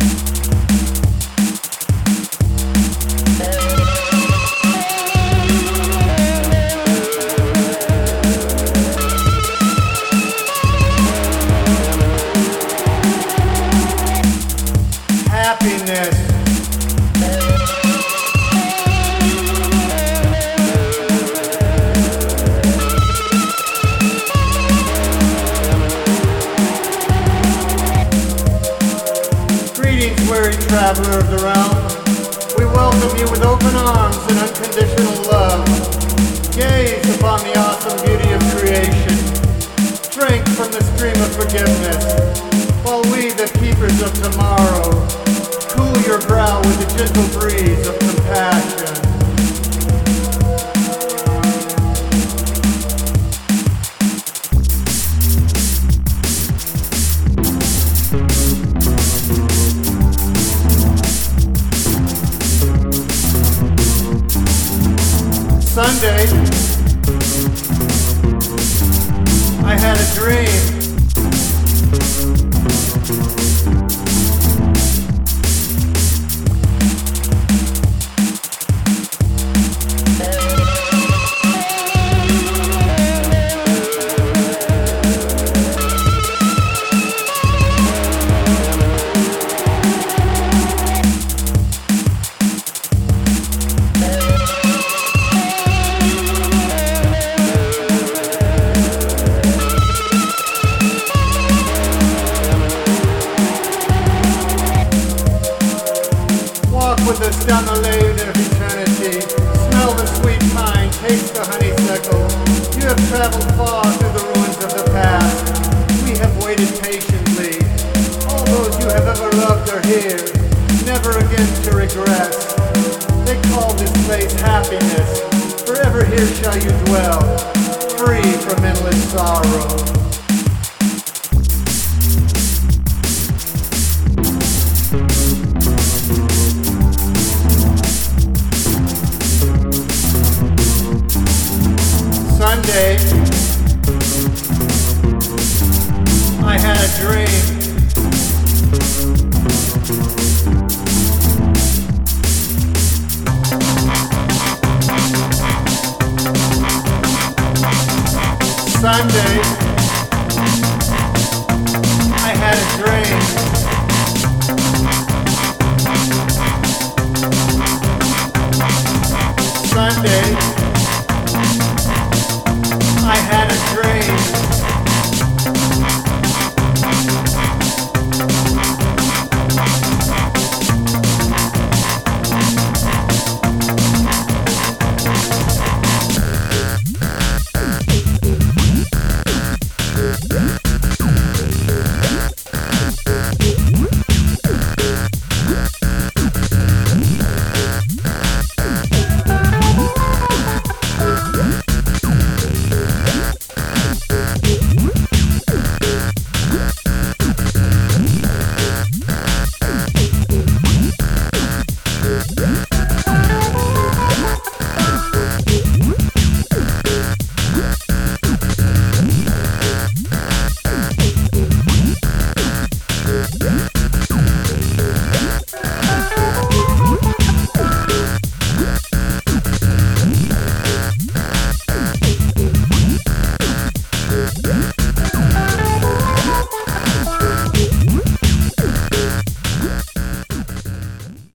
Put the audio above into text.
Happiness. Greetings, weary traveler of the realm. We welcome you with open arms and unconditional love. Gaze upon the awesome beauty of creation. Drink from the stream of forgiveness, while we, the keepers of tomorrow, cool your brow with the gentle breeze of compassion. Sunday, I had a dream. With us down the lane of eternity, smell the sweet pine, taste the honeysuckle. You have traveled far through the ruins of the past. We have waited patiently. All those you have ever loved are here, never again to regret. They call this place happiness. Forever here shall you dwell, free from endless sorrow.